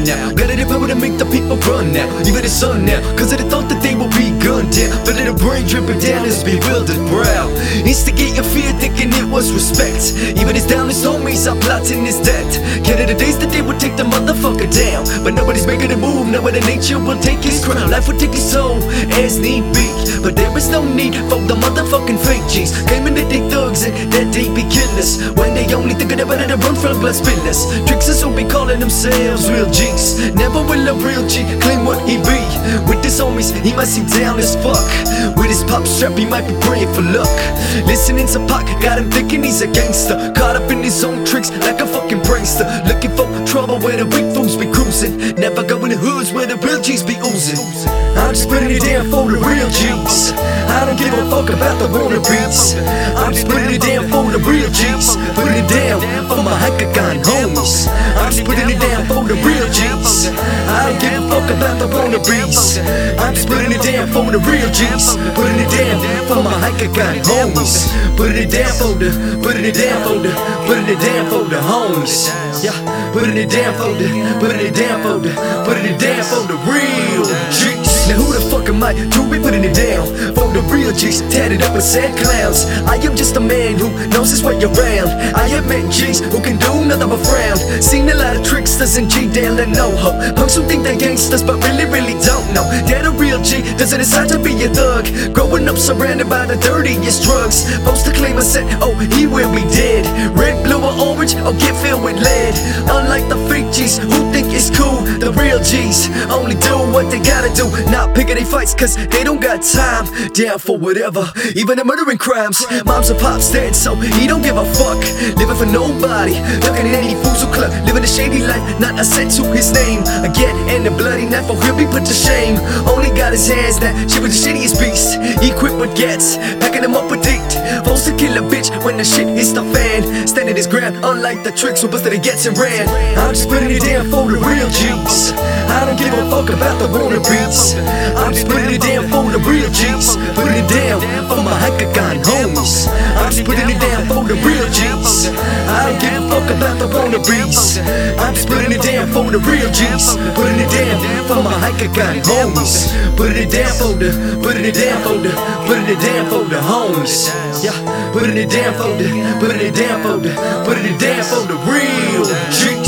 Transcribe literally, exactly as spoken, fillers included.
done now. Got the power to make the people run now, even the sun now, cause of the thought that they will be gunned down. Feeling the brain dripping down his bewildered brow, instigating fear, thinking it was respect. Even his downest homies are plotting his death. Counted the days that they would take the motherfucker down, but nobody's making a move. Now the nature will take his crown, life will take his soul as need be. But there is no need for the motherfucking fake G's, claiming that they thugs and that they be killers, when they only think of better to run from blood spillers. Tricksters who be calling themselves real G's. Never will a real G claim what he be. With his homies, he might seem down as fuck. With his pop strap, he might be praying for luck. Listening to Pac, got him thinking he's a gangster, caught up in his own tricks like a fucking prankster. Looking for trouble where the weak fools be cruising, never go in the hoods where the real G's be oozing. I'm just putting it down for the real G's. I don't give a fuck about the wannabes. I'm just putting it down for the real G's. Putting it down for my Hakagon homies. I'm just putting it down for the real G's. I don't give a fuck about the wannabes. I'm just putting it down for the real G's. Putting it down for my Hakagon homies. Putting it down for the, putting it down for the, putting it down for the homies. Yeah, putting it down for the, putting it down for the, putting it down for the real G's. Now who the fuck am I to be putting it down for the real G's, tatted up with sad clowns? I am just a man who knows his way around. I have met G's who can do nothing but frown. Seen a lot of tricksters and G down and no hope. Punks who think they're gangsters but really, really don't know that a real G doesn't decide to be a thug. Growing up surrounded by the dirtiest drugs, supposed to claim a set, oh he will be dead. Red, blue or orange, or get filled with lead. Unlike the fake G's who think it's cool, the real G's only do what they gotta do, not picking they fights cause they don't got time. Down for whatever, even the murdering crimes. Moms and pops dead so he don't give a fuck. Living for nobody, looking at any fools who club. Living a shady life, not a cent to his name. Again, and the bloody knife for him be put to shame. Only got his hands that shit was the shittiest beast. Equipped with gats, packing them up with dick. Supposed to kill a bitch when the shit hits the fan. Standing his ground, unlike the tricks who busted the gets and ran. I'm just putting it down for the real G's. I don't give a fuck about the wannabes. I'm just putting it down for the real G's. Putting it down for my Hakagon homies. I'm just putting it down for the real G's. I don't give a fuck about the wannabes. I'm just putting it down for the real G's. Putting it down for my Hakagon homies. Putting it down for the, putting it down for the, putting it down for the homies. Yeah, putting it down for the, putting it down for the, putting it down for the real G's.